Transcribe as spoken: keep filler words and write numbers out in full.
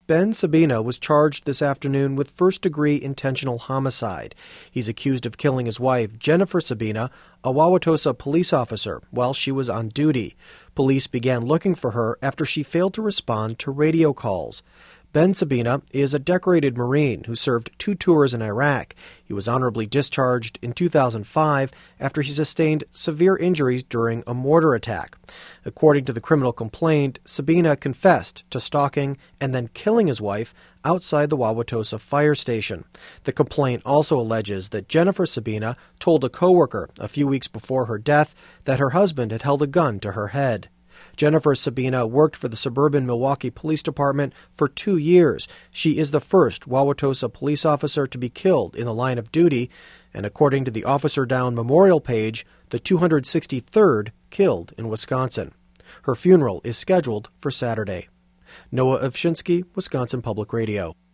Ben Sabina was charged this afternoon with first-degree intentional homicide. He's accused of killing his wife, Jennifer Sabina, a Wauwatosa police officer, while she was on duty. Police began looking for her after she failed to respond to radio calls. Ben Sabina is a decorated Marine who served two tours in Iraq. He was honorably discharged in two thousand five after he sustained severe injuries during a mortar attack. According to the criminal complaint, Sabina confessed to stalking and then killing his wife outside the Wauwatosa fire station. The complaint also alleges that Jennifer Sabina told a coworker a few weeks before her death that her husband had held a gun to her head. Jennifer Sabina worked for the suburban Milwaukee Police Department for two years. She is the first Wauwatosa police officer to be killed in the line of duty, and according to the Officer Down Memorial page, the two hundred sixty-third killed in Wisconsin. Her funeral is scheduled for Saturday. Noah Ovshinsky, Wisconsin Public Radio.